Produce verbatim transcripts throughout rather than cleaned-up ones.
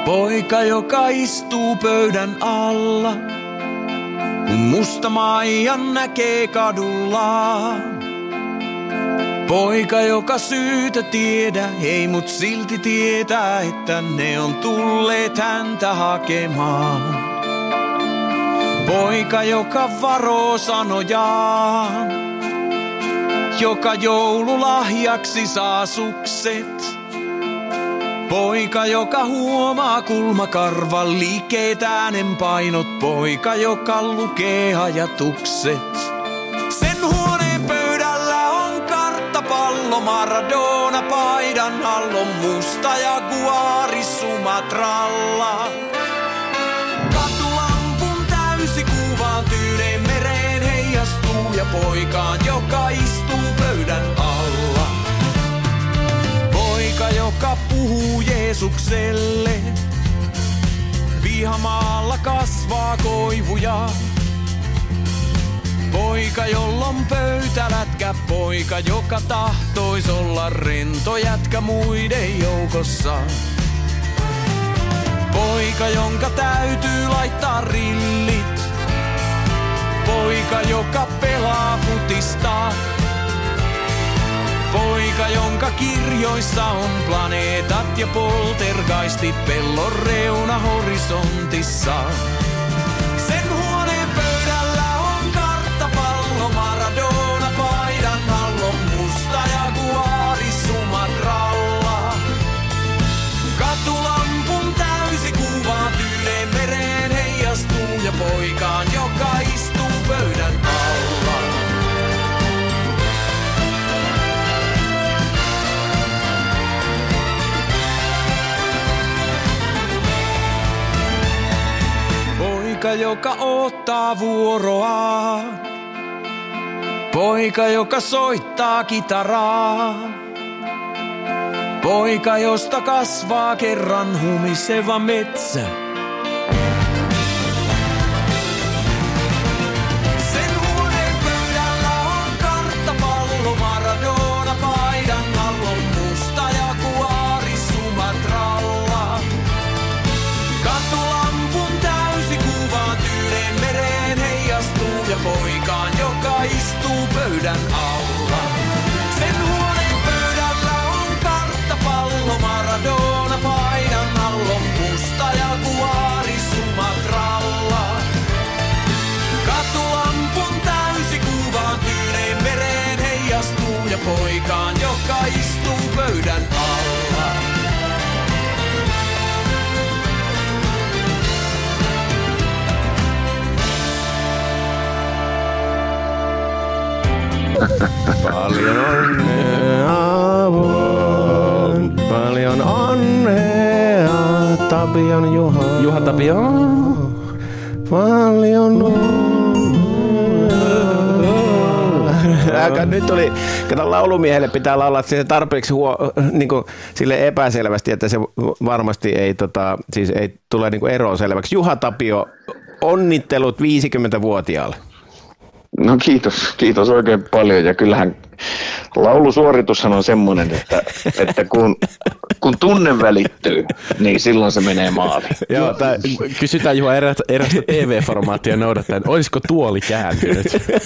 Poika, joka istuu pöydän alla, kun musta Maijan näkee kadullaan. Poika, joka syytä tiedä, ei mut silti tietää, että ne on tulleet häntä hakemaan. Poika, joka varoo sanojaan, joka joululahjaksi saa sukset. Poika, joka huomaa kulmakarvan liikeet äänenpainot. Poika, joka lukee ajatukset. Sen huoneen pöydällä on karttapallo, Maradona paidan allon, musta jaguari Sumatralla. Katulampun täysi kuvaan Tyyneen mereen heijastuu ja poikaan, joka istuu pöydän alla. Poika, joka puhuu Jeesukselle, vihamaalla kasvaa koivuja. Poika, jolla on pöytälätkä, poika, joka tahtois olla rento jätkä muiden joukossa. Poika, jonka täytyy laittaa rillit, poika, joka pelaa futista. Poika, jonka kirjoissa on planeetat ja poltergeistit pellon reuna horisontissa. Sen huoneen pöydällä on karttapallo, Maradona paidan allon, musta jaguari Sumatralla. Katulampun täysi kuva Tyyneen mereen heijastuu ja poikaan, joka istuu pöydän alla. Poika, joka odottaa vuoroa, poika, joka soittaa kitaraa. Poika, josta kasvaa kerran humiseva metsä. Sen huoneen pöydällä on karttapallo, Maradona paidan allon, musta jaguari Sumatralla. Katulampun täysi kuvaan Tyyneen mereen heijastuu ja poikaan, joka istuu pöydän alla. Sen huoneen pöydällä on karttapallo, Maradona paidan allon, musta jaguari Sumatralla. Katulampun täysi kuvaan Tyyneen mereen heijastuu ja poikaan, joka istuu pöydän alla. Paljon onnea vaan, paljon onnea, Tapion Juha. Juha Tapion. Paljon onnea. Nyt tuli, kato, laulumiehelle pitää laulaa se tarpeeksi huo, niin kuin, sille epäselvästi, että se varmasti ei, tota, siis ei tule niin kuin eroa selväksi. Juha Tapio, onnittelut viisikymmentävuotiaalle. No kiitos, kiitos oikein paljon ja kyllähän laulusuoritushan on semmoinen, että, että kun, kun tunne välittyy, niin silloin se menee maaliin. Joo, tää, kysytään Juha erästä, erästä T V-formaattia noudattaen, olisiko tuoli kääntynyt?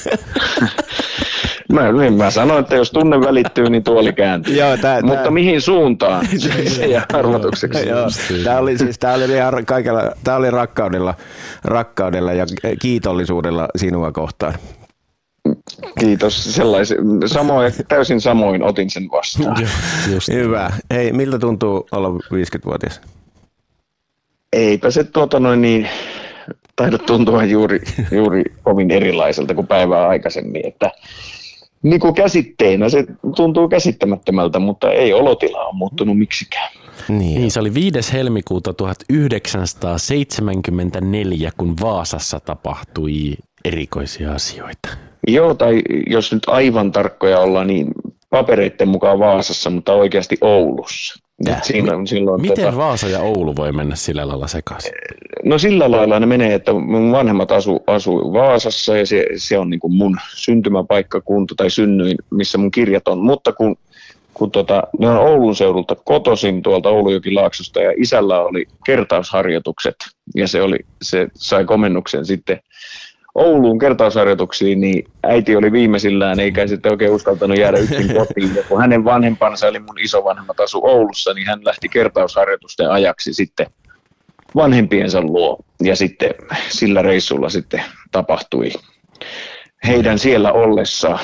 Mä, mä sanoin, että jos tunne välittyy, niin tuoli kääntyy. Joo, tää, mutta tää... mihin suuntaan? Se jää arvotukseksi. Tämä oli, siis, tää oli, kaikella, tää oli rakkaudella, rakkaudella ja kiitollisuudella sinua kohtaan. Kiitos. Sellais, samoin, täysin samoin otin sen vastaan. Just. Hyvä. Hei, miltä tuntuu olla viisikymmentävuotias? Eipä se tuota noin niin, taida tuntua juuri, juuri kovin erilaiselta kuin päivää aikaisemmin, että niin kuin käsitteenä se tuntuu käsittämättömältä, mutta ei olotila ole muuttunut miksikään. Niin. niin, se oli viides helmikuuta tuhatyhdeksänsataaseitsemänkymmentäneljä, kun Vaasassa tapahtui erikoisia asioita. Joo, tai jos nyt aivan tarkkoja ollaan, niin papereiden mukaan Vaasassa, mutta oikeasti Oulussa. Siinä, silloin, Miten tota, Vaasa ja Oulu voi mennä sillä lailla sekaisin? No sillä lailla ne menee, että mun vanhemmat asu, asuu Vaasassa ja se, se on niin kuin mun syntymäpaikkakunta tai synnyin, missä mun kirjat on. Mutta kun kun tota, ne on Oulun seudulta kotoisin tuolta Oulujokilaaksosta ja isällä oli kertausharjoitukset ja se, oli, se sai komennuksen sitten Ouluun kertausharjoituksiin, niin äiti oli viimeisillään eikä sitten oikein uskaltanut jäädä yksin kotiin. Ja kun hänen vanhempansa eli mun isovanhemmat asu Oulussa, niin hän lähti kertausharjoitusten ajaksi sitten vanhempiensa luo. Ja sitten sillä reissulla sitten tapahtui heidän siellä ollessaan.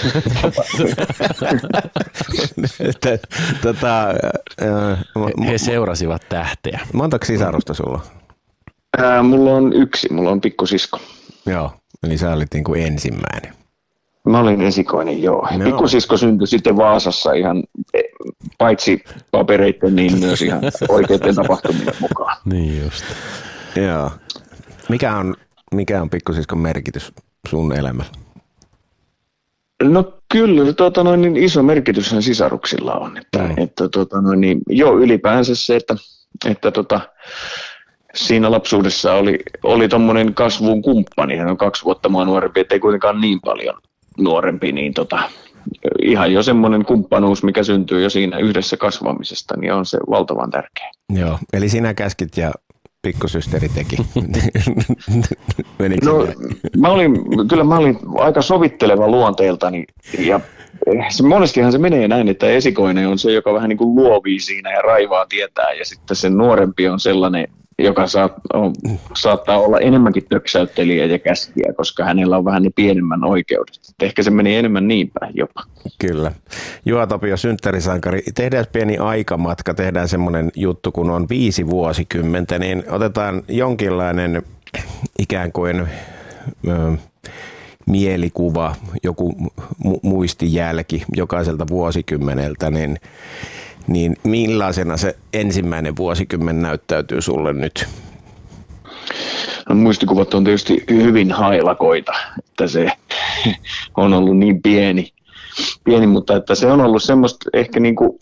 Tätä, äh, He seurasivat tähteä. montako sisarusta sulla? Ää, mulla on yksi, mulla on pikkusisko. Joo, eli sä olit niin kuin ensimmäinen. Mä olin esikoinen, joo. No. Pikkusisko syntyi sitten Vaasassa ihan paitsi papereiden, niin myös ihan oikeiden tapahtumien mukaan. Niin just. Joo. Mikä on, mikä on pikkusiskon merkitys sun elämässä? No kyllä, tuota, noin, niin iso merkityshän sisaruksilla on. Että, Mm. että, tuota, noin, niin, joo, ylipäänsä se, että, että tota, siinä lapsuudessa oli, oli tommonen kasvun kumppani. Hän on kaksi vuotta mua nuorempi, ettei kuitenkaan niin paljon nuorempi. Niin tota, ihan jo semmoinen kumppanuus, mikä syntyy jo siinä yhdessä kasvamisesta, niin on se valtavan tärkeä. Joo, eli sinä käskit ja pikkusysteri teki. Menikö No, näin? mä olin, kyllä mä olin aika sovitteleva luonteeltani ja se, monestihan se menee näin, että esikoinen on se, joka vähän niin kuin luovii siinä ja raivaa tietää ja sitten se nuorempi on sellainen, joka saat, on, saattaa olla enemmänkin töksäyttelijä ja käskijä, koska hänellä on vähän ne pienemmän oikeudet. Et ehkä se meni enemmän niin päin jopa. Kyllä. Juha Tapio, synttärisankari. Tehdään pieni aikamatka, tehdään semmoinen juttu, kun on viisi vuosikymmentä, niin otetaan jonkinlainen ikään kuin ö, mielikuva, joku mu- muistijälki jokaiselta vuosikymmeneltä, niin, niin millaisena se ensimmäinen vuosikymmen näyttäytyy sulle nyt? No, muistikuvat on tietysti hyvin hailakoita, että se on ollut niin pieni, pieni mutta että se on ollut semmoista ehkä niin kuin,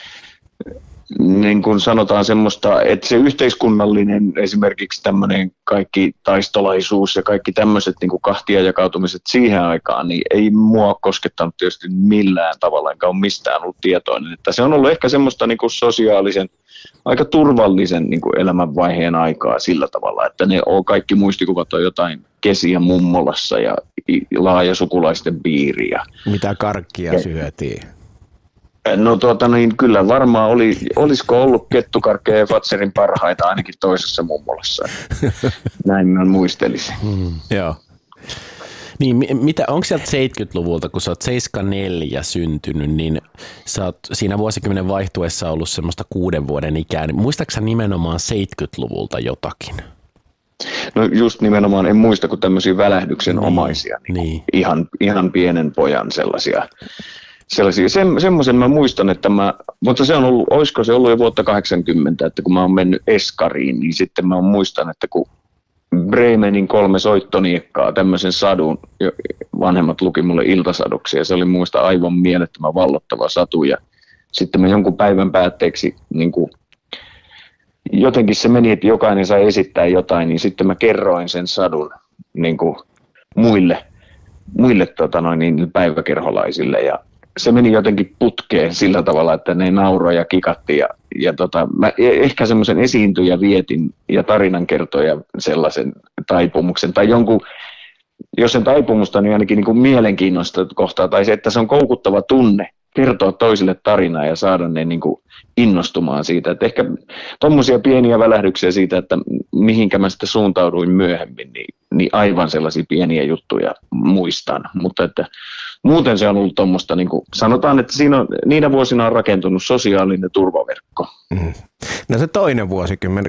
niin kuin sanotaan semmoista, että se yhteiskunnallinen esimerkiksi tämmöinen kaikki taistolaisuus ja kaikki tämmöiset niin kuin kahtia jakautumiset siihen aikaan, niin ei mua koskettanut tietysti millään tavalla, enkä ole mistään ollut tietoinen. Että se on ollut ehkä semmoista niin kuin sosiaalisen, aika turvallisen niin kuin elämänvaiheen aikaa sillä tavalla, että ne on, kaikki muistikuvat on jotain kesiä mummolassa ja laaja sukulaisten piiri. Ja Mitä karkkia syötiin? no tuota niin, kyllä varmaan oli, olisiko ollut kettukarkkeja ja Fatserin parhaita ainakin toisessa mummolassa. Näin mä muistelisin. Mm. Joo. Niin, mi- mitä, onko sieltä seitsemänkymmentäluvulta, kun sä oot seitsemänkymmentäneljä syntynyt, niin sä oot siinä vuosikymmenen vaihtuessa ollut semmoista kuuden vuoden ikää. Niin muistatko sä nimenomaan seitsemänkymmentäluvulta jotakin? No just nimenomaan en muista kuin tämmöisiä välähdyksen omaisia, niin niin. Ihan, ihan pienen pojan sellaisia. sellaisia. Se, semmoisen mä muistan, että mä, mutta se on ollut, olisiko se ollut jo vuotta kahdeksankymmentä, että kun mä oon mennyt Eskariin, niin sitten mä muistan, että kun Bremenin kolme soittoniekkaa, tämmöisen sadun, vanhemmat luki mulle iltasaduksi ja se oli muista aivan mielettömän vallottava satu ja sitten mä jonkun päivän päätteeksi niin kuin, jotenkin se meni, että jokainen sai esittää jotain, niin sitten mä kerroin sen sadun niin kuin, muille, muille tota noin, niin päiväkerholaisille ja se meni jotenkin putkeen sillä tavalla, että ne nauroi ja kikatti ja, ja tota, mä ehkä semmoisen esiintyjä vietin ja tarinankertoja sellaisen taipumuksen tai jonkun, jos sen taipumusta niin ainakin niin kuin mielenkiinnosta kohtaa tai se, että se on koukuttava tunne kertoa toisille tarinaa ja saada ne niin kuin innostumaan siitä. Että ehkä tuommoisia pieniä välähdyksiä siitä, että mihinkä mä sitten suuntauduin myöhemmin, niin, niin aivan sellaisia pieniä juttuja muistan. Mutta että muuten se on ollut tuommoista, niin kuin sanotaan, että siinä on, niinä vuosina on rakentunut sosiaalinen turvaverkko. Mm. No se toinen vuosikymmen,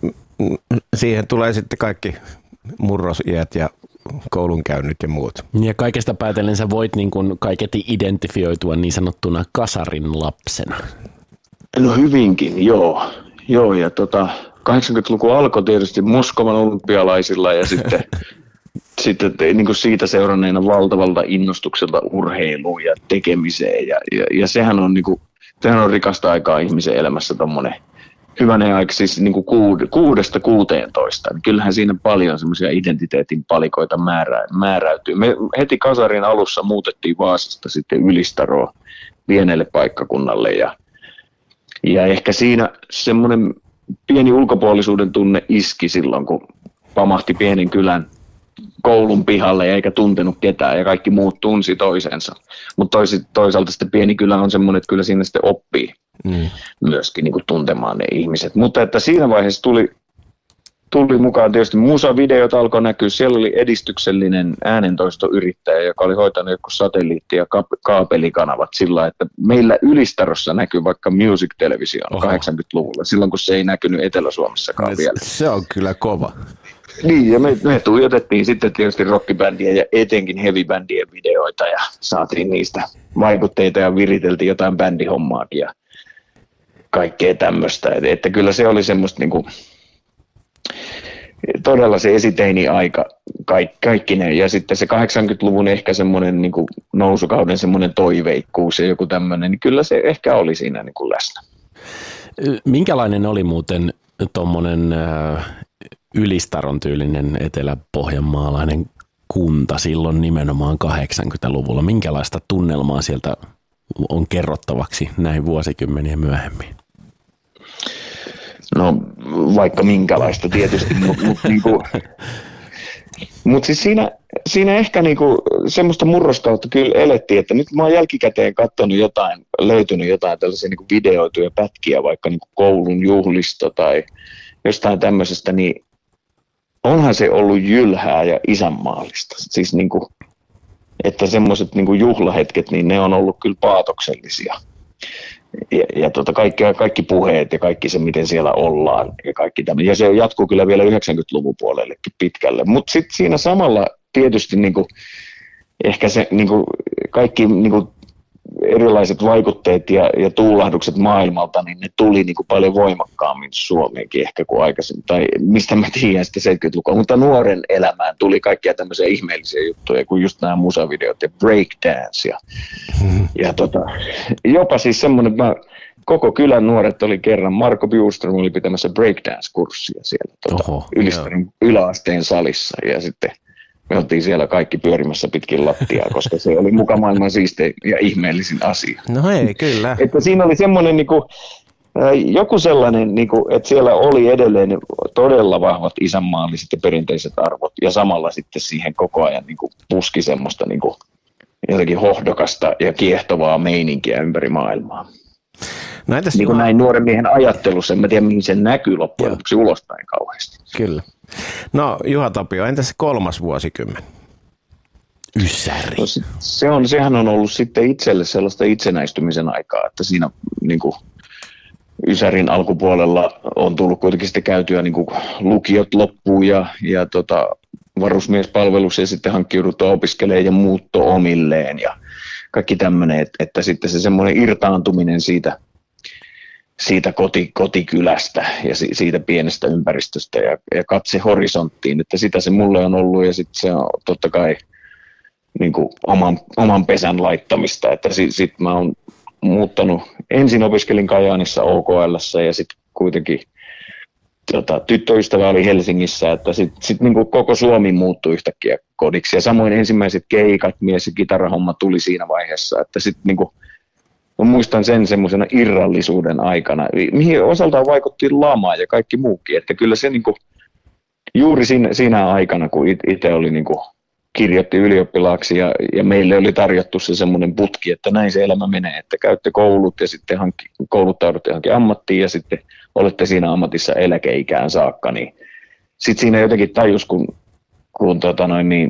siihen tulee sitten kaikki murrosiät ja koulunkäynnit ja muut. Ja kaikesta päätellen sä voit niin kuin kaiketi identifioitua niin sanottuna kasarin lapsena. No hyvinkin, joo. joo ja tota, kahdeksankymmentäluku alkoi tietysti Moskovan olympialaisilla ja sitten, sitten niin kuin siitä seuranneena valtavalta innostukselta urheiluun ja tekemiseen. Ja, ja, ja sehän, on, niin kuin, sehän on rikasta aikaa ihmisen elämässä tommoinen hyvänen aika, siis niin kuin kuud, kuudesta kuuteentoista. Kyllähän siinä paljon semmoisia identiteetin palikoita määrä, määräytyy. Me heti kasarin alussa muutettiin Vaasasta sitten Ylistaroon pienelle paikkakunnalle ja, ja ehkä siinä semmoinen pieni ulkopuolisuuden tunne iski silloin, kun pamahti pienen kylän koulun pihalle eikä tuntenut ketään ja kaikki muut tunsi toisensa. Mutta toisaalta sitten pieni kylä on semmoinen, että kyllä siinä sitten oppii mm. myöskin niin kuin tuntemaan ne ihmiset. Mutta että siinä vaiheessa tuli, tuli mukaan tietysti musavideot alkoi näkyä. Siellä oli edistyksellinen äänentoistoyrittäjä, joka oli hoitanut joku satelliitti- ja kaapelikanavat sillä, että meillä Ylistarossa näkyy vaikka Music Television kahdeksankymmentäluvulla, silloin kun se ei näkynyt Etelä-Suomessakaan no, vielä. Se on kyllä kova. Niin, ja me, me tuijotettiin sitten tietysti rockibändien ja etenkin heavy-bändien videoita ja saatiin niistä vaikutteita ja viriteltiin jotain bändihommaakin ja kaikkea tämmöistä. Että, että kyllä se oli semmoista niinku, todella se esiteini-aika kaikki, kaikki ne. Ja sitten se kahdeksankymmentäluvun ehkä semmoinen niinku nousukauden semmoinen toiveikkuus ja joku tämmöinen, niin kyllä se ehkä oli siinä niinku läsnä. Minkälainen oli muuten tuommoinen äh, Ylistaron tyylinen etelä-pohjanmaalainen kunta silloin nimenomaan kahdeksankymmentäluvulla? Minkälaista tunnelmaa sieltä on kerrottavaksi näin vuosikymmeniä myöhemmin? No vaikka minkälaista tietysti, mutta mut, niinku, mut siis siinä, siinä ehkä niinku semmoista murroskautta kyllä elettiin, että nyt mä oon jälkikäteen katsonut jotain, löytynyt jotain tällaisia niinku videoituja pätkiä vaikka niinku koulun juhlista tai jostain tämmöisestä, niin onhan se ollut jylhää ja isänmaallista. Siis niinku, että semmoiset niinku juhlahetket, niin ne on ollut kyllä paatoksellisia. Ja, ja tota kaikki, kaikki puheet ja kaikki se, miten siellä ollaan ja kaikki tämmöinen. Ja se jatkuu kyllä vielä yhdeksänkymmentäluvun puolellekin pitkälle. Mutta sitten siinä samalla tietysti niinku, ehkä se niinku, kaikki niinku, erilaiset vaikutteet ja, ja tuulahdukset maailmalta, niin ne tuli niin kuin paljon voimakkaammin Suomeenkin ehkä kuin aikaisemmin, tai mistä mä tiedän sitten seitsemänkymmentälukua, mutta nuoren elämään tuli kaikkia tämmöisiä ihmeellisiä juttuja, kuin just nämä musavideot ja breakdance, ja, hmm. ja tota, jopa siis semmoinen, että mä, koko kylän nuoret oli kerran, Marko Bjurström oli pitämässä breakdance-kurssia siellä tota, Ylistarin yläasteen salissa, ja sitten me oltiin siellä kaikki pyörimässä pitkin lattiaa, koska se oli muka maailman siistein ja ihmeellisin asia. No ei, kyllä. Että siinä oli semmoinen niinku, joku sellainen, niinku, että siellä oli edelleen todella vahvat isänmaalliset ja perinteiset arvot, ja samalla sitten siihen koko ajan niinku, puski semmoista niinku, jotenkin hohdokasta ja kiehtovaa meininkiä ympäri maailmaa. No entäs niin kuin näin nuoren miehen ajattelussa, en mä tiedä mihin se näkyy loppujen lopuksi ulospäin kauheasti. Kyllä. No Juha Tapio, entäs se kolmas vuosikymmen? Ysäri. No, se on, sehän on ollut sitten itselle sellaista itsenäistymisen aikaa, että siinä niin kuin Ysärin alkupuolella on tullut kuitenkin sitten käytyä niin kuin lukiot loppuun ja, ja tota, varusmiespalvelus ja sitten hankkiuduttua opiskelemaan ja muutto omilleen ja kaikki tämmöinen, että, että sitten se semmoinen irtaantuminen siitä, siitä koti, kotikylästä ja si, siitä pienestä ympäristöstä ja, ja katse horisonttiin, että sitä se mulle on ollut ja sitten se on totta kai niin kuin oman, oman pesän laittamista, että sitten sit mä oon muuttanut, ensin opiskelin Kajaanissa O K L:ssä ja sitten kuitenkin tota, tyttöystävä oli Helsingissä, että sitten sit niinku koko Suomi muuttui yhtäkkiä kodiksi. Ja samoin ensimmäiset keikat, mies- ja kitarahomma tuli siinä vaiheessa, että sitten niinku, mä muistan sen semmoisena irrallisuuden aikana, mihin osaltaan vaikutti lama ja kaikki muukin, että kyllä se niinku, juuri siinä, siinä aikana, kun itse oli niinku, kirjoitti ylioppilaaksi ja, ja meille oli tarjottu se semmoinen putki, että näin se elämä menee, että käytte koulut ja sitten hankki, kouluttaudutte johonkin ammattiin ja sitten olette siinä ammatissa eläkeikään saakka, niin sitten siinä jotenkin tajus, kun, kun tota noin, niin,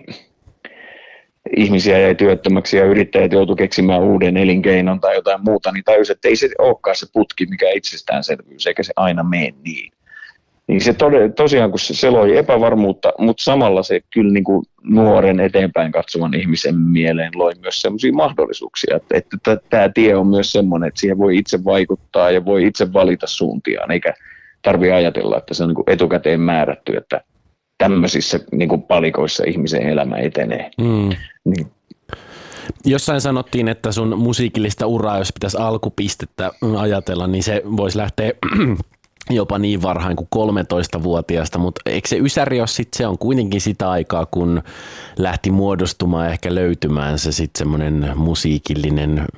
ihmisiä jäi työttömäksi ja yrittäjät joutui keksimään uuden elinkeinon tai jotain muuta, niin tajus, että ei se olekaan se putki, mikä itsestäänselvyys, eikä se aina mene niin. Niin se tosiaan, kun se loi epävarmuutta, mutta samalla se kyllä niin kuin nuoren eteenpäin katsovan ihmisen mieleen loi myös sellaisia mahdollisuuksia, että, että tämä tie on myös semmoinen, että siihen voi itse vaikuttaa ja voi itse valita suuntiaan, eikä tarvitse ajatella, että se on niin kuin etukäteen määrätty, että tämmöisissä niin kuin palikoissa ihmisen elämä etenee. Mm. Niin. Jossain sanottiin, että sun musiikillista uraa, jos pitäisi alkupistettä ajatella, niin se voisi lähteä jopa niin varhain kuin kolmetoistavuotiaasta, mutta eikö se Ysäri ole sitten, se on kuitenkin sitä aikaa, kun lähti muodostumaan ja ehkä löytymään se sitten semmoinen musiikillinen, että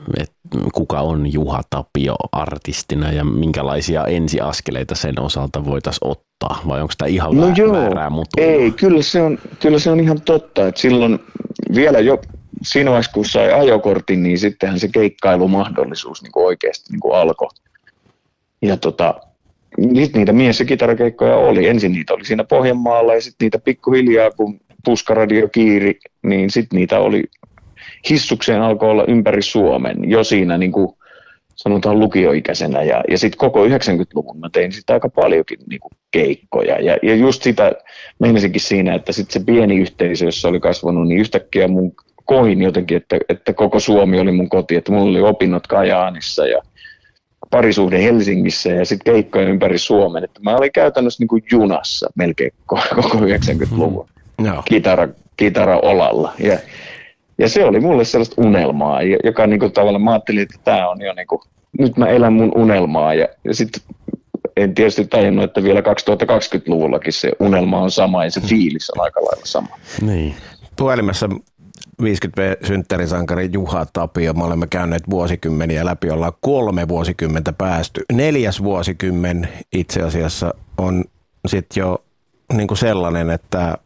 kuka on Juha Tapio artistina ja minkälaisia ensiaskeleita sen osalta voitaisiin ottaa, vai onko tämä ihan no joo, väärää mutua? Ei, kyllä se, on, kyllä se on ihan totta, että silloin vielä jo siinä vaiheessa, kun sai ajokortin, niin sittenhän se keikkailumahdollisuus niin kuin oikeasti niin kuin alkoi. Ja tota, niitä mies- ja kitarakeikkoja oli. Ensin niitä oli siinä Pohjanmaalla ja sitten niitä pikkuhiljaa, kun Puskaradio kiiri, niin sitten niitä oli, hissukseen alkoi olla ympäri Suomen jo siinä niin kuin sanotaan lukioikäisenä. Ja, ja sitten koko yhdeksänkymmentäluvun mä tein sitä aika paljonkin niin kuin keikkoja. Ja, ja just sitä meinasinkin siinä, että sitten se pieni yhteisö, jossa oli kasvanut, niin yhtäkkiä mun koin jotenkin, että, että koko Suomi oli mun koti, että mulla oli opinnot Kajaanissa ja parisuhde Helsingissä ja sitten keikkoja ympäri Suomen. Että mä olin käytännössä niin kuin junassa melkein koko yhdeksänkymmentäluvun no. kitara, kitara-olalla. Ja, ja se oli mulle sellaista unelmaa, joka niin kuin tavallaan mä ajattelin, että tämä on jo niin kuin, nyt mä elän mun unelmaa. Ja, ja sitten en tietysti tajunnut, että vielä kaksituhattakaksikymmentäluvullakin se unelma on sama ja se fiilis on aika lailla sama. Niin. Puhelimessa viisikymmentä V-synttärisankari Juha Tapio. Me olemme käyneet vuosikymmeniä läpi, ollaan kolme vuosikymmentä päästy. Neljäs vuosikymmen itse asiassa on sitten jo niin kuin sellainen, että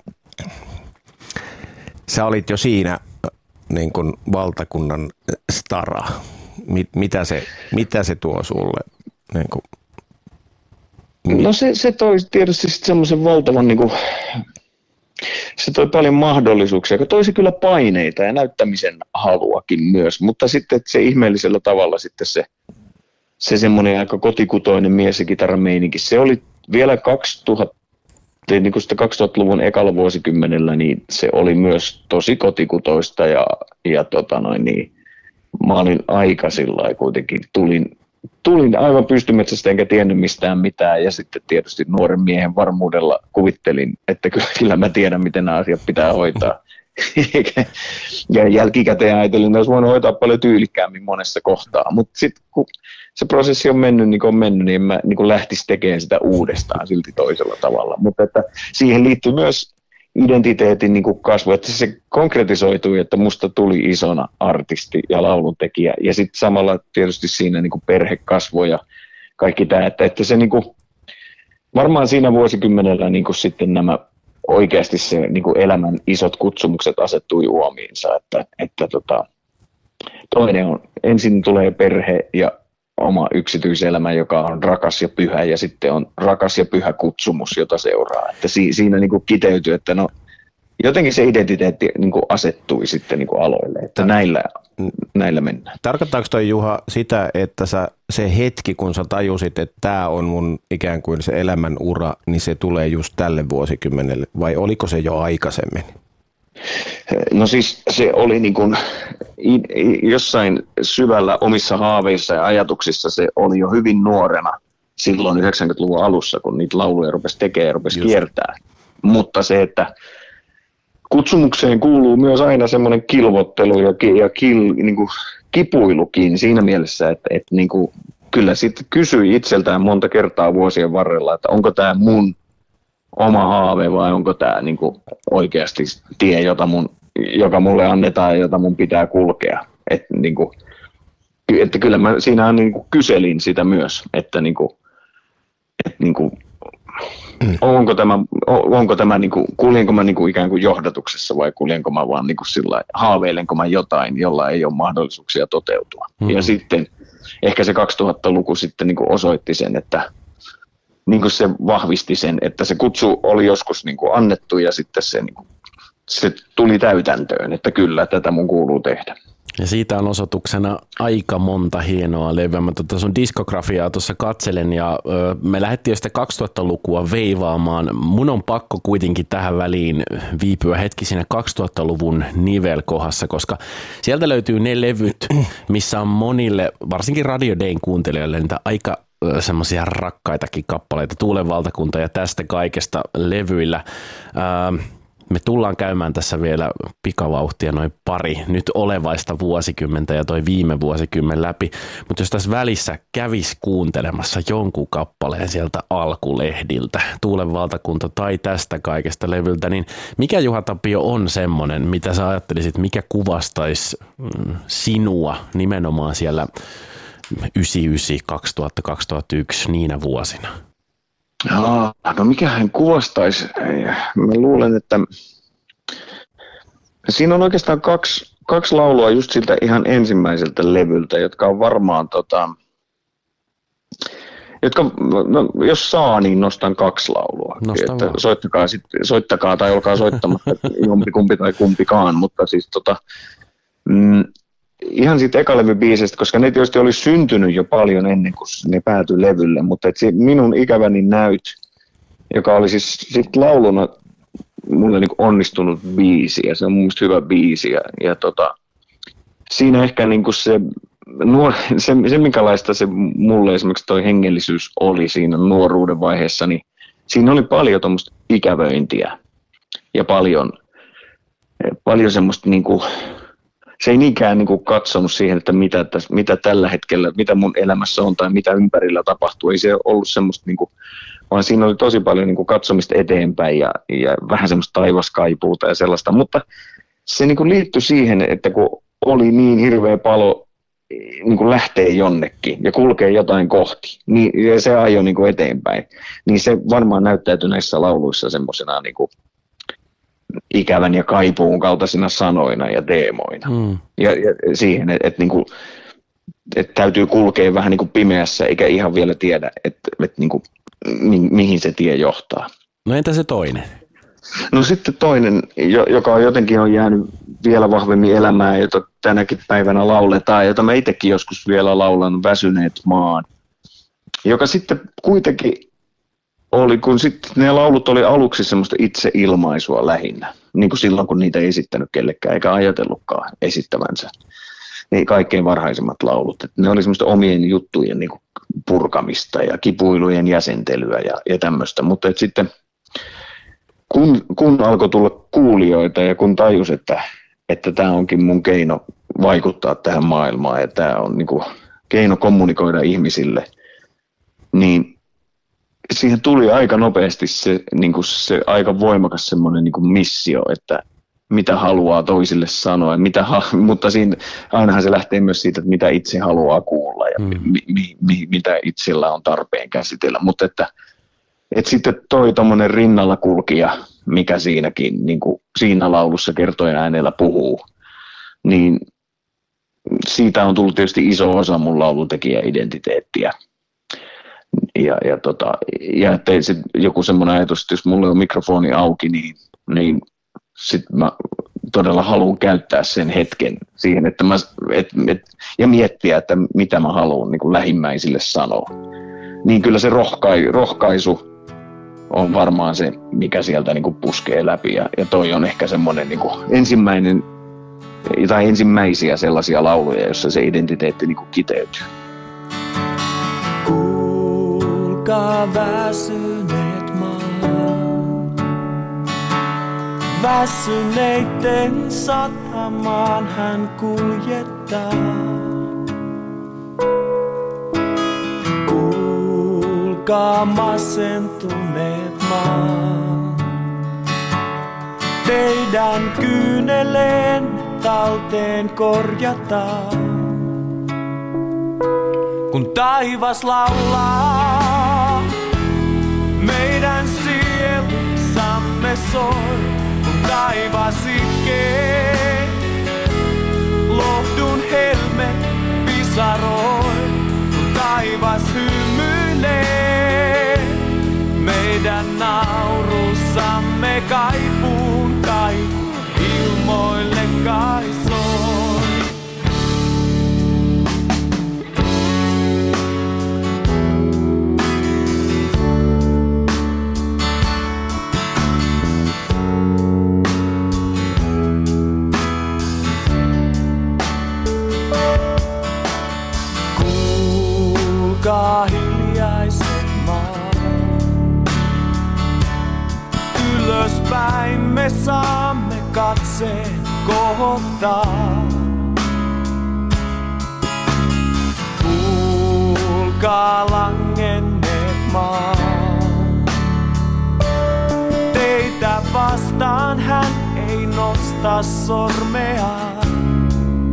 sä olit jo siinä niin kuin valtakunnan stara. Mit, mitä, se, mitä se tuo sulle? Niin kuin, mit... No se, se toi tietysti semmoisen valtavan... Niin kuin se toi paljon mahdollisuuksia, joka toisi kyllä paineita ja näyttämisen haluakin myös, mutta sitten se ihmeellisellä tavalla sitten se, se semmoinen aika kotikutoinen mies- ja kitarameininki, se oli vielä kaksituhatta, niin kuin sitä kaksituhattaluvun ekalla vuosikymmenellä, niin se oli myös tosi kotikutoista ja, ja tota noin, niin, mä olin aika sillä kuitenkin, tulin, tulin aivan pystymetsästä enkä tiennyt mistään mitään ja sitten tietysti nuoren miehen varmuudella kuvittelin, että kyllä mä tiedän miten nämä asiat pitää hoitaa. Ja jälkikäteen ajattelin, että olisi voinut hoitaa paljon tyylikkäämmin monessa kohtaa, mutta sitten kun se prosessi on mennyt niin kuin on mennyt, niin en mä niin kuin lähtisi tekemään sitä uudestaan silti toisella tavalla. Mutta että siihen liittyy myös identiteetin niin kuin kasvu, että se konkretisoitui, että musta tuli isona artisti ja lauluntekijä. Ja sitten samalla tietysti siinä niin kuin perhe kasvoi ja kaikki tämä, että, että se niin kuin, varmaan siinä vuosikymmenellä niin kuin sitten nämä oikeasti se niin kuin elämän isot kutsumukset asettui uomiinsa, että, että tota, toinen on, ensin tulee perhe ja oma yksityiselämä, joka on rakas ja pyhä, ja sitten on rakas ja pyhä kutsumus, jota seuraa. Että si, siinä niin kuin kiteytyy, että no, jotenkin se identiteetti niin kuin asettui sitten niin kuin aloille, että näillä, näillä mennään. Tarkoittaako toi Juha sitä, että sä, se hetki, kun sä tajusit, että tämä on mun ikään kuin se elämän ura, niin se tulee just tälle vuosikymmenelle, vai oliko se jo aikaisemmin? No siis se oli niin kuin jossain syvällä omissa haaveissa ja ajatuksissa se oli jo hyvin nuorena silloin yhdeksänkymmentäluvun alussa, kun niitä lauluja rupesi tekemään ja rupesi Just. kiertää. Mutta se, että kutsumukseen kuuluu myös aina semmoinen kilvottelu ja, ki, ja kil, niin kuin kipuilukin siinä mielessä, että, että niin kuin, kyllä sitten kysyi itseltään monta kertaa vuosien varrella, että onko tämä mun oma haave vai onko tämä niin kuin oikeasti tie, jota mun, joka mulle annetaan ja jota mun pitää kulkea. Et, niin kuin, että kyllä mä siinä niin kuin kyselin sitä myös, että niin kuin, et, niin kuin, mm. onko tämä, onko tämä niin kuin, kuljenko mä niin kuin ikään kuin johdatuksessa vai kuljenko mä vaan niin kuin sillä, haaveilenko mä jotain, jolla ei ole mahdollisuuksia toteutua. Mm. Ja sitten ehkä se kaksituhattaluku sitten niin kuin osoitti sen, että niin kuin se vahvisti sen, että se kutsu oli joskus niin kuin annettu ja sitten se, niin kuin, se tuli täytäntöön, että kyllä tätä mun kuuluu tehdä. Ja siitä on osoituksena aika monta hienoa levyä. Mä tuota sun diskografiaa tuossa katselen ja ö, me lähdettiin jo sitä kaksituhattalukua veivaamaan. Mun on pakko kuitenkin tähän väliin viipyä hetki siinä kaksituhattaluvun nivelkohdassa, koska sieltä löytyy ne levyt, missä on monille, varsinkin Radio Dayn kuuntelijoille, niitä aika semmoisia rakkaitakin kappaleita, Tuulen valtakunta ja tästä kaikesta levyillä. Ää, Me tullaan käymään tässä vielä pikavauhtia noin pari nyt olevaista vuosikymmentä ja toi viime vuosikymmen läpi, mutta jos tässä välissä kävisi kuuntelemassa jonkun kappaleen sieltä alkulehdiltä, Tuulen valtakunta tai tästä kaikesta levyltä, niin mikä Juha Tapio on semmoinen, mitä sä ajattelisit, mikä kuvastaisi sinua nimenomaan siellä yhdeksänkymmentäyhdeksän, kaksituhatta, kaksituhattayksi niinä vuosina? No, no mikähän kuvastaisi? Mä luulen, että siinä on oikeastaan kaksi, kaksi laulua just siltä ihan ensimmäiseltä levyltä, jotka on varmaan, tota, jotka, no, jos saa, niin nostan kaksi laulua. Että soittakaa, sit, soittakaa tai olkaa soittamatta jompikumpi tai kumpikaan, mutta siis tota, mm, ihan siitä ekalevybiisistä, koska ne tietysti oli syntynyt jo paljon ennen kuin ne päätyi levylle, mutta et se minun ikäväni näyt, joka oli siis sit lauluna mulle niinku onnistunut biisi, ja se on mun mielestä hyvä biisi, ja, ja tota, siinä ehkä niinku se, nuor, se, se, minkälaista se mulle esimerkiksi toi hengellisyys oli siinä nuoruuden vaiheessa, niin siinä oli paljon tuommoista ikävöintiä, ja paljon, paljon semmoista niinku, se ei niinkään niin kuin katsonut siihen, että mitä, täs, mitä tällä hetkellä, mitä mun elämässä on tai mitä ympärillä tapahtuu. Ei se ollut semmoista, niin kuin, vaan siinä oli tosi paljon niin kuin katsomista eteenpäin ja, ja vähän semmoista taivaskaipuuta ja sellaista. Mutta se niin kuin liittyi siihen, että kun oli niin hirveä palo niin kuin lähtee jonnekin ja kulkee jotain kohti, niin, ja se ajoi niin kuin eteenpäin, niin se varmaan näyttäytyi näissä lauluissa semmoisena niin kuin ikävän ja kaipuun kaltaisina sanoina ja teemoina. Mm. Ja, ja siihen, että et, niinku, et täytyy kulkea vähän niinku pimeässä, eikä ihan vielä tiedä, että et, niinku, mi, mihin se tie johtaa. No entä se toinen? No sitten toinen, joka on jotenkin on jäänyt vielä vahvemmin elämään, jota tänäkin päivänä lauletaan, jota mä itsekin joskus vielä laulan, Väsyneet maan, joka sitten kuitenkin oli, kun sitten ne laulut oli aluksi semmoista itseilmaisua lähinnä, niin kuin silloin, kun niitä ei esittänyt kellekään, eikä ajatellutkaan esittävänsä. Niin kaikkein varhaisimmat laulut, että ne oli semmoista omien juttujen niin kuin purkamista ja kipuilujen jäsentelyä ja, ja tämmöistä, mutta et sitten kun, kun alkoi tulla kuulijoita ja kun tajus, että että tämä onkin mun keino vaikuttaa tähän maailmaan ja tämä on niin kuin keino kommunikoida ihmisille, niin siihen tuli aika nopeasti se, niin kuin se aika voimakas semmoinen niin kuin missio, että mitä haluaa toisille sanoa, mitä ha- mutta siinä, ainahan se lähtee myös siitä, että mitä itse haluaa kuulla ja mm. mi- mi- mi- mitä itsellä on tarpeen käsitellä. Mutta että, että sitten toi tommonen rinnalla kulkija, mikä siinäkin, niin kuin siinä laulussa kertojen äänellä puhuu, niin siitä on tullut tietysti iso osa mun laulutekijäidentiteettiä. Ja, ja, tota, ja ettei sit joku semmoinen ajatus, että jos mulla on mikrofoni auki, niin, niin sitten mä todella haluan käyttää sen hetken siihen, että mä, et, et, ja miettiä, että mitä mä haluan niin kuin lähimmäisille sanoa. Niin kyllä se rohkai, rohkaisu on varmaan se, mikä sieltä niin kuin puskee läpi. Ja, ja toi on ehkä semmoinen niin kuin ensimmäinen, tai ensimmäisiä sellaisia lauluja, jossa se identiteetti niin kuin kiteytyy. Kuulkaa väsyneet maan, väsyneitten satamaan hän kuljettaa. Kuulkaa masentuneet maan, teidän kyyneleen talteen korjataan. Kun taivas laulaa, meidän sielussamme soi. Kun taivas itkee, lohdun helme pisaroi. Kun taivas hymyilee, meidän naurussamme kaipuun kaiku ilmoille kaisoi. Kuulkaa hiljaiset maat, ylöspäin näin me saamme katseen kohottaa. Kuulkaa langenneet maan. Teitä vastaan hän ei nosta sormeaan.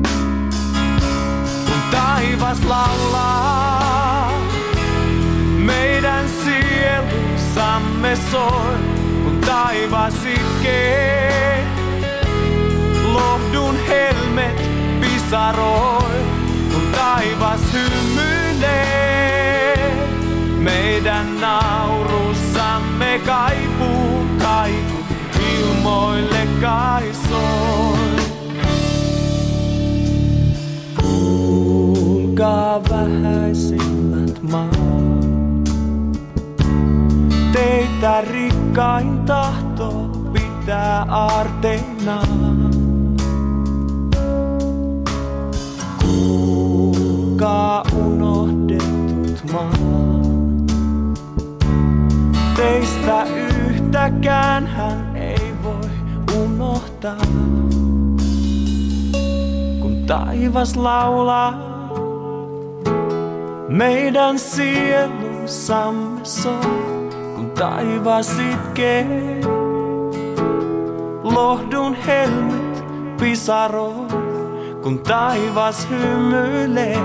Kun taivas laulaa, meidän sielussamme soi. Kun taivas itkee, lohdun helmet pisaroi. Kun taivas hymyilee, meidän naurussamme kaipuu kaiku ilmoille kaisoi. Kuulkaa vähäisimmät maat, teitä rikkain tahto pitää aarteinaan. Kuulkaa unohdetut maat, teistä yhtäkään hän ei voi unohtaa. Kun taivas laulaa, meidän sielussamme soi. Kun taivas itkee, lohdun helmet pisaroi. Kun taivas hymyilee,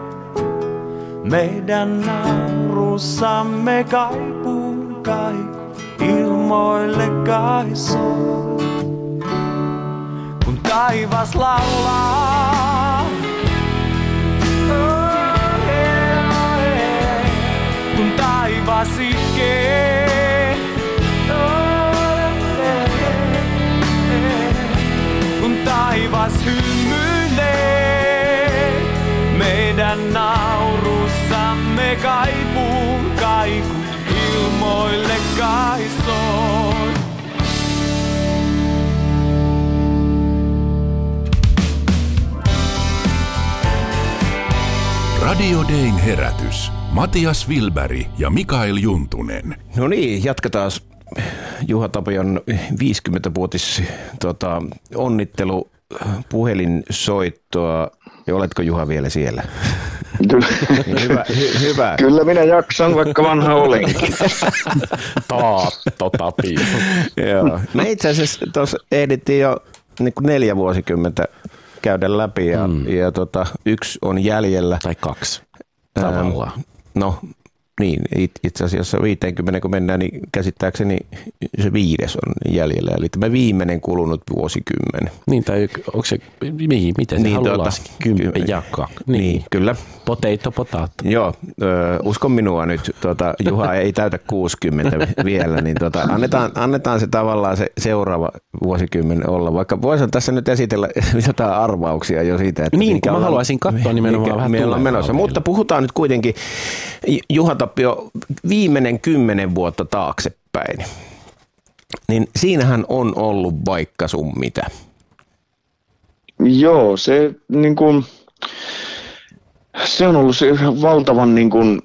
meidän naurussamme kaipuu kaiku ilmoille kaisoi. Kun taivas laulaa, oh, yeah, oh, yeah. Kun taivas itkee, oh, yeah, yeah. Kun taivas hymyilee, meidän naurussamme kaipuu kaiku ilmoille kaisoi. Radio Dayn herätys. Matias Wilberg ja Mikael Juntunen. No niin, jatketaan Juha Tapion viisikymmenvuotis tota, onnittelu puhelinsoittoa. Ja oletko Juha vielä siellä? Kyllä. Hyvä, hy, hyvä. Kyllä minä jaksan, vaikka vanha olenkin. Taatto Tapio. Joo. Me itse asiassa tuossa ehdittiin jo niin kuin neljä vuosikymmentä käydä läpi ja, mm. ja tota, yksi on jäljellä. Tai kaksi tavallaan. Ähm, no niin, itse asiassa viisikymmentä kun mennään, niin käsittääkseni se viides on jäljellä. Eli tämä viimeinen kulunut vuosikymmen. Niin, tai onko se, mihin, miten se niin, haluaa tuota, kymppi jakaa? Niin. niin, kyllä. Potato, potato. Joo, ö, uskon minua nyt. Tuota, Juha ei täytä kuusikymmentä vielä, niin tuota, annetaan, annetaan se tavallaan se seuraava vuosikymmen olla. Vaikka voisin tässä nyt esitellä jotain arvauksia jo siitä, että niin, kun mä haluaisin katsoa nimenomaan vähän meillä on menossa. Mutta puhutaan nyt kuitenkin, Juha Tapio, viimeinen kymmenen vuotta taaksepäin, niin siinähän on ollut vaikka sun mitä. Joo, se, niin kuin, se on ollut se valtavan niin kuin,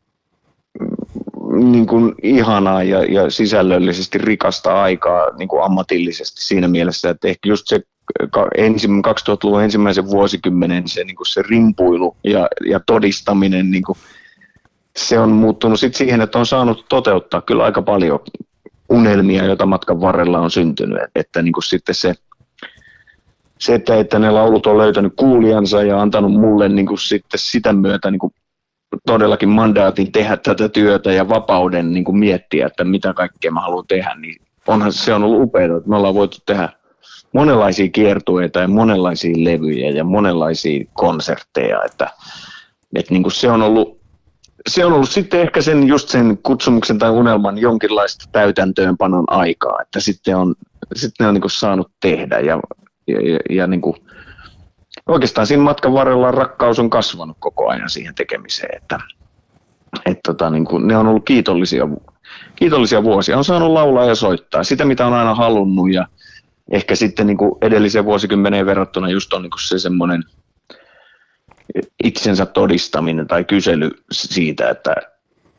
niin kuin ihanaa ja, ja sisällöllisesti rikasta aikaa niin kuin ammatillisesti siinä mielessä, että ehkä just se ensimmäinen kaksituhattaluvun ensimmäisen vuosikymmenen se, niin kuin se rimpuilu ja, ja todistaminen, niin kuin, se on muuttunut sit siihen, että on saanut toteuttaa kyllä aika paljon unelmia, joita matkan varrella on syntynyt, että niin kuin sitten se, se että, että ne laulut on löytänyt kuulijansa ja antanut mulle niin kuin sitten sitä myötä niin kuin todellakin mandaatin tehdä tätä työtä ja vapauden niin kuin miettiä, että mitä kaikkea mä haluan tehdä, niin onhan se on ollut upeaa, että me ollaan voitu tehdä monenlaisia kiertueita ja monenlaisia levyjä ja monenlaisia konsertteja, että, että niin kuin se on ollut Se on ollut sitten ehkä sen, just sen kutsumuksen tai unelman jonkinlaista täytäntöönpanon aikaa, että sitten on, sitten ne on niin kuin saanut tehdä ja, ja, ja, ja niin kuin, oikeastaan siinä matkan varrella rakkaus on kasvanut koko ajan siihen tekemiseen, että, että tota, niin kuin, ne on ollut kiitollisia, kiitollisia vuosia, on saanut laulaa ja soittaa sitä, mitä on aina halunnut ja ehkä sitten niin kuin edelliseen vuosikymmeneen verrattuna just on niin kuin se semmoinen itsensä todistaminen tai kysely siitä, että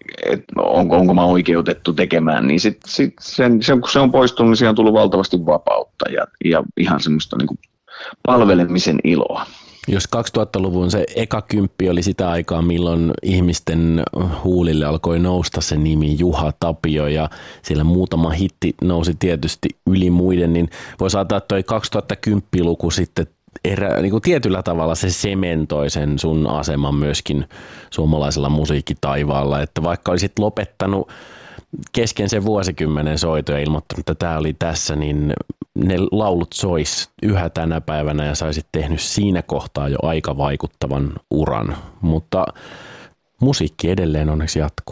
että onko, onko mä oikeutettu tekemään, niin sit, sit sen, sen, kun se on poistunut, niin siihen on tullut valtavasti vapautta ja, ja ihan semmoista niin kuin palvelemisen iloa. Jos kaksituhattaluvun se eka kymppi oli sitä aikaa, milloin ihmisten huulille alkoi nousta se nimi Juha Tapio ja siellä muutama hitti nousi tietysti yli muiden, niin voisi ajatella, että toi kaksituhattakymmenen-luku sitten erä, niin kuin tietyllä tavalla se sementoi sen sun aseman myöskin suomalaisella musiikkitaivaalla, että vaikka olisit lopettanut kesken sen vuosikymmenen soito ja ilmoittanut, että tämä oli tässä, niin ne laulut sois yhä tänä päivänä ja saisit tehnyt siinä kohtaa jo aika vaikuttavan uran, mutta musiikki edelleen onneksi jatkuu.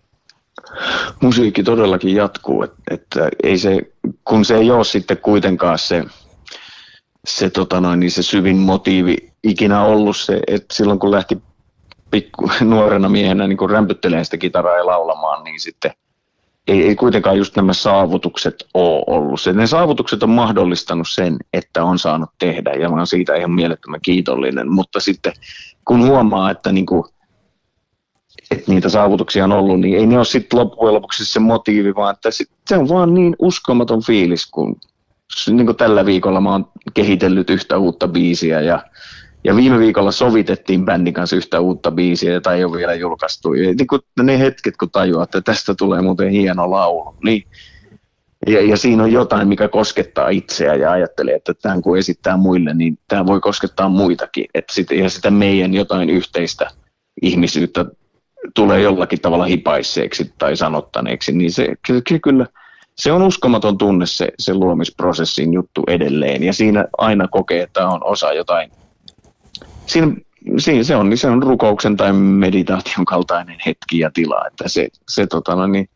Musiikki todellakin jatkuu, että, että ei se, kun se ei ole sitten kuitenkaan se, se, tota noin, niin se syvin motiivi ikinä ollut se, että silloin kun lähti pikku, nuorena miehenä niin kun rämpyttelemään sitä kitaraa ja laulamaan, niin sitten Ei, ei kuitenkaan just nämä saavutukset ole ollut. Se, ne saavutukset on mahdollistanut sen, että on saanut tehdä, ja mä oon siitä ihan mielettömän kiitollinen. Mutta sitten kun huomaa, että, niinku, että niitä saavutuksia on ollut, niin ei ne ole sitten loppujen lopuksi se motiivi, vaan että sit, se on vaan niin uskomaton fiilis, kun niin kuin tällä viikolla mä oon kehitellyt yhtä uutta biisiä, ja Ja viime viikolla sovitettiin bändin kanssa yhtä uutta biisiä, jota ei ole vielä julkaistu. Ja niin kun ne hetket, kun tajuaa, että tästä tulee muuten hieno laulu. Niin, ja, ja siinä on jotain, mikä koskettaa itseä ja ajattelee, että tämän kun esittää muille, niin tämä voi koskettaa muitakin. Et sit, ja sitä meidän jotain yhteistä ihmisyyttä tulee jollakin tavalla hipaisseeksi tai sanottaneeksi. Niin se, se kyllä, se on uskomaton tunne se, se luomisprosessin juttu edelleen. Ja siinä aina kokee, että on osa jotain. Siinä, siinä se, on, se on rukouksen tai meditaation kaltainen hetki ja tila, että se, se, totana, niin,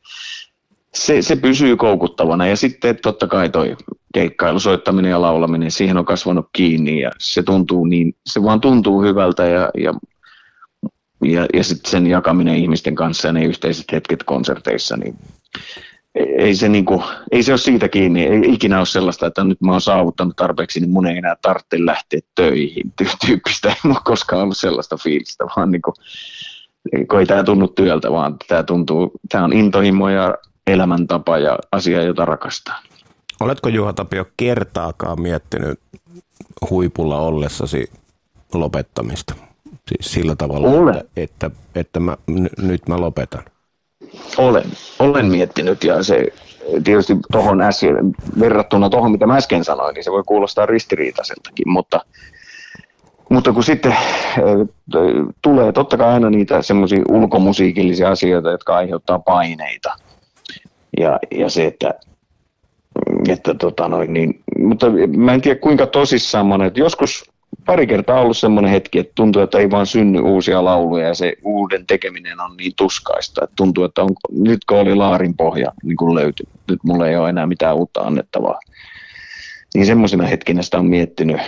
se, se pysyy koukuttavana. Ja sitten totta kai toi keikkailu, soittaminen ja laulaminen, siihen on kasvanut kiinni ja se tuntuu niin, se vaan tuntuu hyvältä ja, ja, ja, ja sitten sen jakaminen ihmisten kanssa ja ne yhteiset hetket konserteissa, niin Ei se, niinku, ei se ole siitä kiinni, ei ikinä ole sellaista, että nyt mä oon saavuttanut tarpeeksi, niin mun ei enää tarvitse lähteä töihin tyyppistä. Ei mulla koskaan ollut sellaista fiilistä, vaan niinku, ei tämä tunnu työltä, vaan tämä tuntuu, tämä on intohimo ja elämäntapa ja asia, jota rakastaa. Oletko Juha Tapio kertaakaan miettinyt huipulla ollessasi lopettamista? Siis sillä tavalla, Olen. että, että, että mä, n- nyt mä lopetan. Olen, olen miettinyt ja se tietysti tohon äsken, verrattuna tuohon mitä mä äsken sanoin, niin se voi kuulostaa ristiriitaiseltakin, mutta, mutta kun sitten tulee totta kai aina niitä semmoisia ulkomusiikillisia asioita, jotka aiheuttaa paineita ja, ja se, että, että tota noin, niin, mutta mä en tiedä kuinka tosissaan mä olen, että joskus pari kertaa on ollut semmoinen hetki, että tuntuu, että ei vaan synny uusia lauluja ja se uuden tekeminen on niin tuskaista, että tuntuu, että on, nyt kun oli laarin pohja niin kun löytyi, nyt mulla ei ole enää mitään uutta annettavaa. Niin semmoisena hetkinä sitä on miettinyt.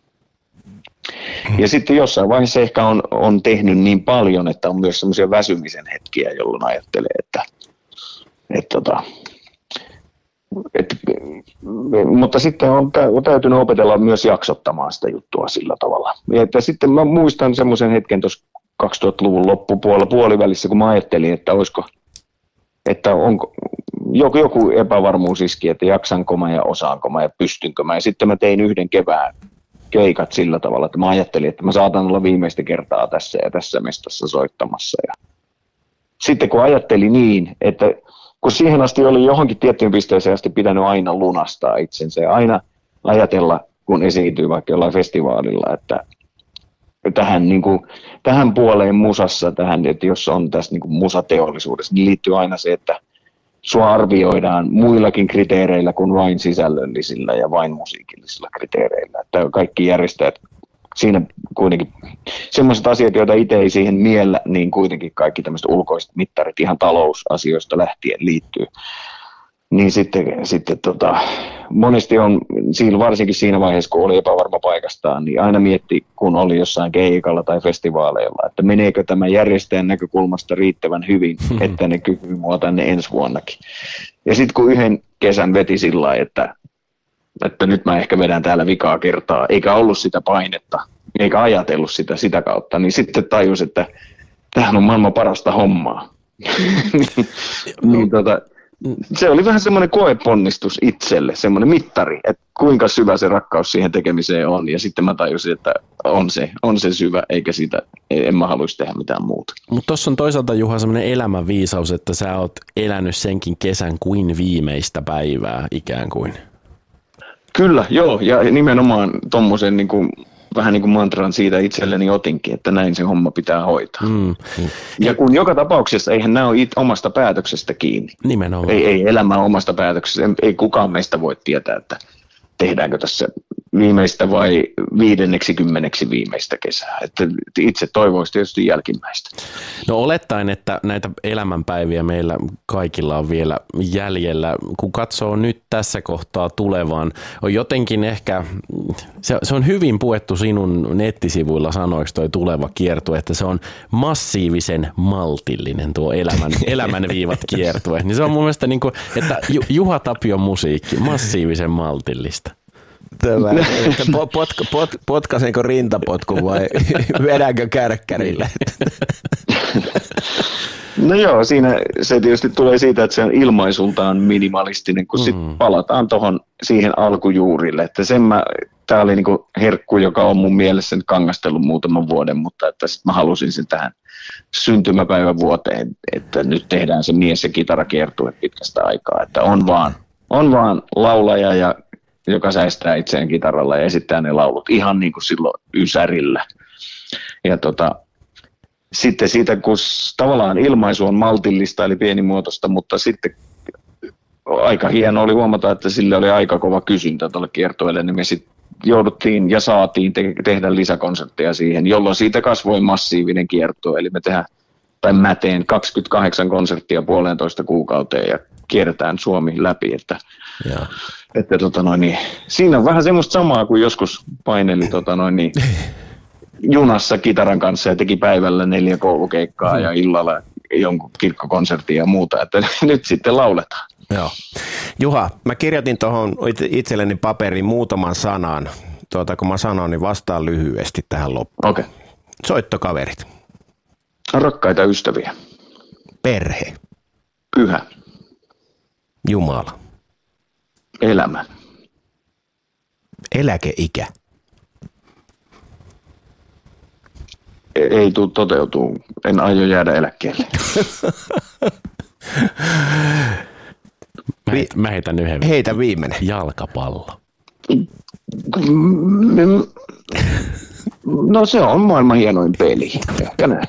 Ja sitten jossain vaiheessa ehkä on, on tehnyt niin paljon, että on myös semmoisia väsymisen hetkiä, jolloin ajattelee, että, että tota, Et, mutta sitten on täytynyt opetella myös jaksottamaan sitä juttua sillä tavalla. Ja että sitten mä muistan semmoisen hetken tuossa kaksituhattaluvun loppupuolella puolivälissä, kun mä ajattelin, että olisiko, että onko joku, joku epävarmuus iski, että jaksanko mä ja osaanko mä ja pystynkö mä. Ja sitten mä tein yhden kevään keikat sillä tavalla, että mä ajattelin, että mä saatan olla viimeistä kertaa tässä ja tässä mestassa soittamassa. Ja sitten kun ajattelin niin, että kun siihen asti oli johonkin tiettyyn pisteeseen asti pitänyt aina lunastaa itsensä ja aina ajatella, kun esiintyy vaikka jollain festivaalilla, että tähän, niin kuin, tähän puoleen musassa, tähän, että jos on tässä niin kuin musateollisuudessa, niin liittyy aina se, että sua arvioidaan muillakin kriteereillä kuin vain sisällöllisillä ja vain musiikillisilla kriteereillä. Että kaikki järjestäjät siinä kuitenkin sellaiset asiat, joita itse ei siihen miellä, niin kuitenkin kaikki tämmöiset ulkoiset mittarit ihan talousasioista lähtien liittyy. Niin sitten, sitten tota, monesti on, varsinkin siinä vaiheessa, kun oli epävarma paikastaan, niin aina mietti, kun oli jossain keikalla tai festivaaleilla, että meneekö tämä järjestäjän näkökulmasta riittävän hyvin, että ne kykyy mua tänne ensi vuonnakin. Ja sitten kun yhden kesän veti sillä lailla, että että nyt mä ehkä vedän täällä vikaa kertaa, eikä ollut sitä painetta, eikä ajatellut sitä sitä kautta, niin sitten tajus, että tämähän on maailman parasta hommaa. niin, niin, tota, se oli vähän semmoinen koeponnistus itselle, semmoinen mittari, että kuinka syvä se rakkaus siihen tekemiseen on. Ja sitten mä tajusin, että on se, on se syvä, eikä sitä, en mä haluaisi tehdä mitään muuta. Mutta tuossa on toisaalta, Juha, semmoinen elämänviisaus, että sä oot elänyt senkin kesän kuin viimeistä päivää ikään kuin. Kyllä, joo, ja nimenomaan tommosen niin kuin, vähän niin kuin mantran siitä itselleni otinkin, että näin se homma pitää hoitaa. Mm. Ja kun joka tapauksessa, eihän nämä ole it, omasta päätöksestä kiinni. Nimenomaan. Ei, ei elämä omasta päätöksestä, ei kukaan meistä voi tietää, että tehdäänkö tässä viimeistä vai viidenneksi kymmeneksi viimeistä kesää. Että itse toivoisi tietysti jälkimmäistä. No olettaen, että näitä elämänpäiviä meillä kaikilla on vielä jäljellä. Kun katsoo nyt tässä kohtaa tulevaan, on jotenkin ehkä, se, se on hyvin puettu sinun nettisivuilla sanoiksi toi tuleva kiertue, että se on massiivisen maltillinen tuo elämän, elämänviivat kiertue. Niin se on mun mielestä niin kuin, että Juha Tapion musiikki, massiivisen maltillista. Tämä, että potka, pot, potkaisenko rintapotkun vai vedänkö kärkkärillä? No joo, siinä se tietysti tulee siitä, että se on ilmaisultaan minimalistinen, kun mm. sitten palataan tohon siihen alkujuurille. Että sen mä, tää oli niinku herkku, joka on mun mielessä nyt kangastellut muutaman vuoden, mutta että sit mä halusin sen tähän syntymäpäivän vuoteen, että nyt tehdään se mies- ja kitarakiertue pitkästä aikaa, että on vaan, on vaan laulaja ja joka säistää itseään kitaralla ja esittää ne laulut ihan niin kuin silloin ysärillä. Ja tota, sitten siitä, kun tavallaan ilmaisu on maltillista eli pienimuotoista, mutta sitten aika hieno oli huomata, että sille oli aika kova kysyntä tuolle kiertueelle, niin me sitten jouduttiin ja saatiin te- tehdä lisäkonsertteja siihen, jolloin siitä kasvoi massiivinen kiertue. Eli me tehdään, tai mä teen kaksikymmentäkahdeksan konserttia puolentoista kuukauteen ja kierretään Suomi läpi, että ja. Että, tota noin, niin, siinä on vähän semmoista samaa kuin joskus paineli tota noin, niin, junassa kitaran kanssa ja teki päivällä neljä koulukeikkaa hmm. ja illalla jonkun kirkkokonsertin ja muuta, että nyt sitten lauletaan. Joo. Juha, mä kirjoitin tuohon itselleni paperiin muutaman sanan. Tuota, kun mä sanon, niin vastaan lyhyesti tähän loppuun. Okei. Okay. Soittokaverit. Rakkaita ystäviä. Perhe. Pyhä. Jumala. Elämä. Eläkeikä. Ei, ei tule toteutuu. En aio jäädä eläkkeelle. Mä, heit, mä heitän yhden. Heitä viimeinen. Jalkapallo. No se on maailman hienoin peli. Ehkä näin.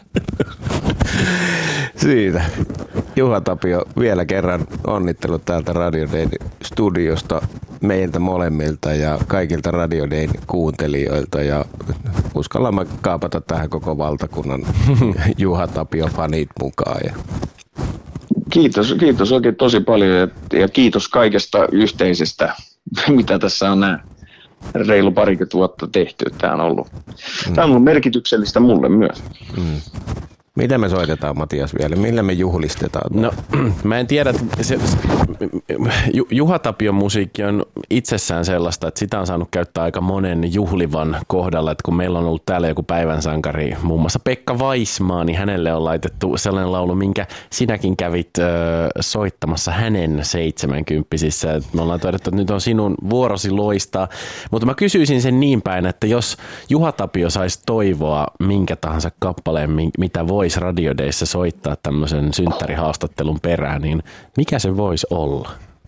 Siitä. Juha Tapio, vielä kerran onnittelut täältä Radio Dayn studiosta meiltä molemmilta ja kaikilta Radio Dayn kuuntelijoilta ja uskallamme kaapata tähän koko valtakunnan Juha Tapio fanit mukaan. Ja Kiitos, kiitos oikein tosi paljon ja, ja kiitos kaikesta yhteisestä, mitä tässä on nämä reilu parikymmentä vuotta tehty. Tämä on ollut, mm. tämä on ollut merkityksellistä mulle myös. Mm. Mitä me soitetaan, Matias, vielä? Millä me juhlistetaan? No, mä en tiedä. Se, Juha Tapion musiikki on itsessään sellaista, että sitä on saanut käyttää aika monen juhlivan kohdalla. Että kun meillä on ollut täällä joku päivänsankari, muun muassa Pekka Vaismaa, niin hänelle on laitettu sellainen laulu, minkä sinäkin kävit ö, soittamassa hänen seitsemänkymppisissä. Me ollaan todettu, että nyt on sinun vuorosi loistaa. Mutta mä kysyisin sen niin päin, että jos Juha Tapio saisi toivoa minkä tahansa kappaleen, mitä voi voisi Radio Dayssä soittaa tämmöisen synttärihaastattelun perään, niin mikä se voisi olla?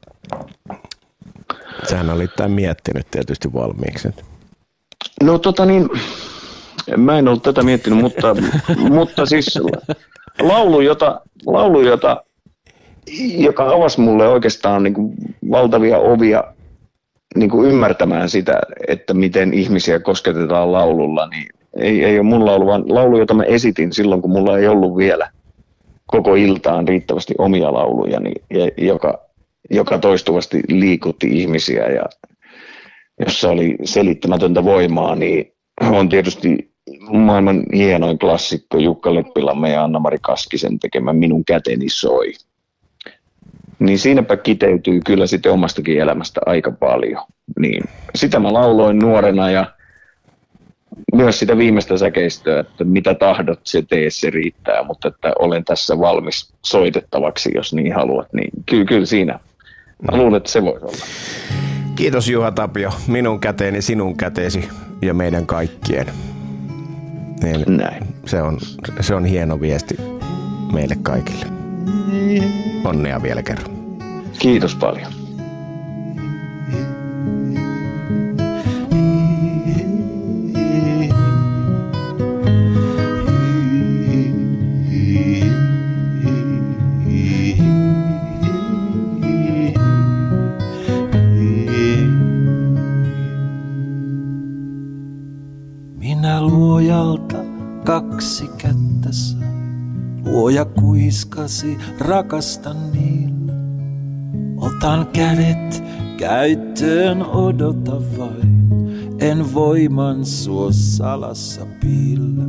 Sähän olit tämän miettinyt tietysti valmiiksi. No tota niin, mä en ollut tätä miettinyt, mutta, mutta siis laulu, jota, laulu jota, joka avasi mulle oikeastaan niin kuin valtavia ovia niin kuin ymmärtämään sitä, että miten ihmisiä kosketetaan laululla, niin Ei, ei ole mun laulu, vaan laulu, jota mä esitin silloin, kun mulla ei ollut vielä koko iltaan riittävästi omia lauluja, niin, joka, joka toistuvasti liikutti ihmisiä ja jossa oli selittämätöntä voimaa, niin on tietysti maailman hienoin klassikko Jukka Leppilamme ja Anna-Mari Kaskisen tekemä Minun käteni soi. Niin siinäpä kiteytyy kyllä sitten omastakin elämästä aika paljon. Niin sitä mä lauloin nuorena ja myös sitä viimeistä säkeistöä, että mitä tahdot, se tee, se riittää, mutta että olen tässä valmis soitettavaksi, jos niin haluat, niin kyllä, kyllä siinä. Mä luulen, että se voisi olla. Kiitos Juha Tapio, minun käteeni, sinun käteesi ja meidän kaikkien. Niin Näin. Se on, se on hieno viesti meille kaikille. Onnea vielä kerran. Kiitos paljon. Minä luojalta kaksi kättä sain. Luoja kuiskasi, rakastan niillä. Otan kädet käyttöön, odota vain. En voiman suo salassa piillä.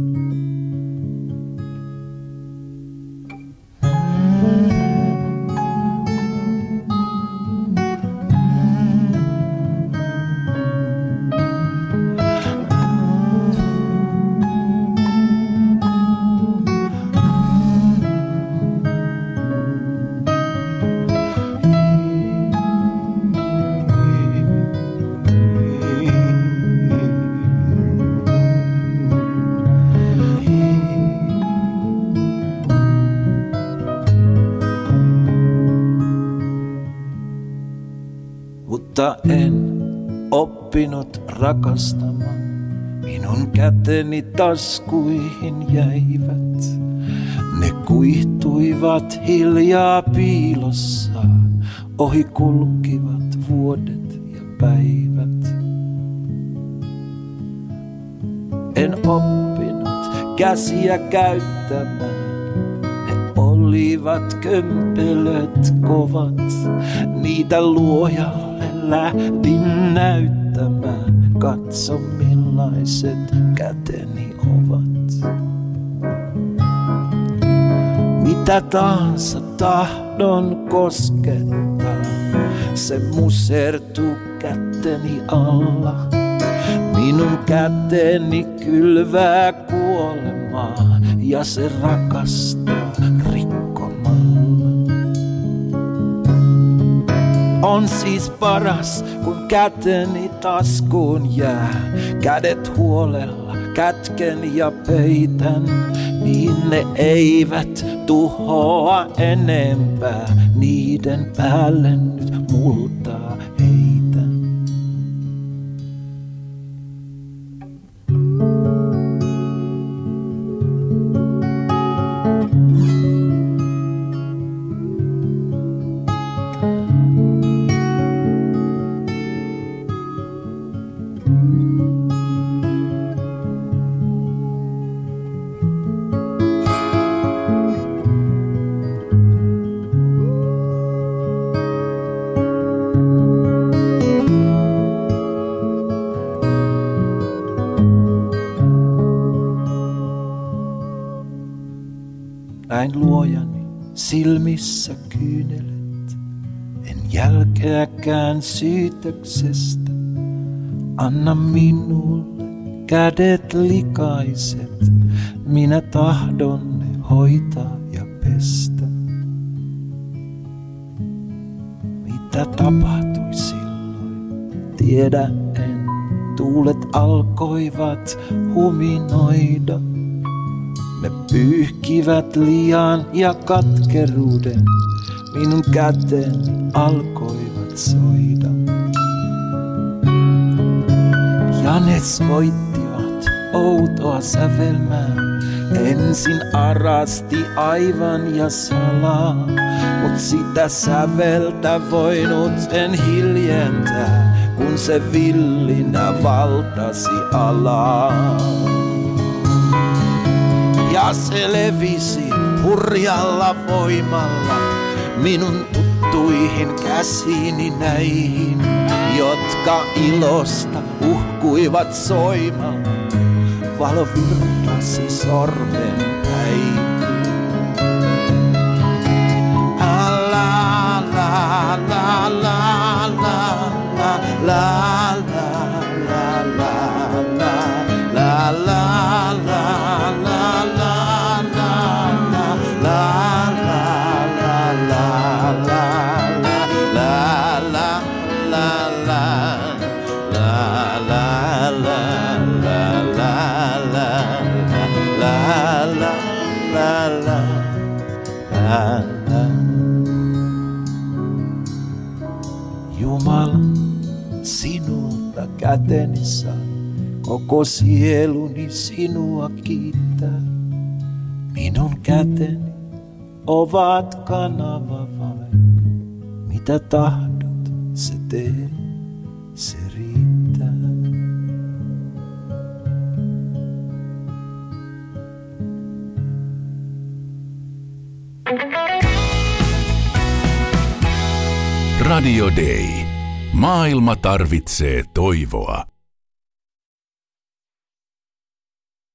Mutta en oppinut rakastamaan, minun käteni taskuihin jäivät. Ne kuihtuivat hiljaa piilossaan, ohi kulkivat vuodet ja päivät. En oppinut käsiä käyttämään, ne olivat kömpelöt kovat, niitä luojalle lähdin näyttämään, katso millaiset käteni ovat. Mitä tahansa tahdon koskettaa, se musertuu käteni alla. Minun käteni kylvää kuolemaa ja se rakastaa rikkomalla. On siis paras, kun käteni taskuun jää. Kädet huolella kätken ja peitän, niin ne eivät tuhoa enempää. Niiden päälle nyt multaa heitän. Näin luojani silmissä kyynelet, en jälkeäkään syytöksestä. Anna minulle kädet likaiset, minä tahdon ne hoitaa ja pestä. Mitä tapahtui silloin, tiedä en. Tuulet alkoivat huminoida. Ne pyyhkivät liian ja katkeruuden, minun käteni alkoivat soida. Ja ne soittivat outoa sävelmää, ensin arasti aivan ja salaa, mut sitä säveltä voinut en hiljentää, kun se villinä valtasi alaa. Ja se levisi hurjalla voimalla minun tuttuihin käsiini näihin, jotka ilosta uhkuivat soimalla. Valo virtasi sormen päihin. La la la la la la la la la la la täällä. Jumala, sinulta käteni saan, koko sieluni sinua kiittää. Minun käteni ovat kanava vain, mitä tahdot se tee, se riittää. Radio Day. Maailma tarvitsee toivoa.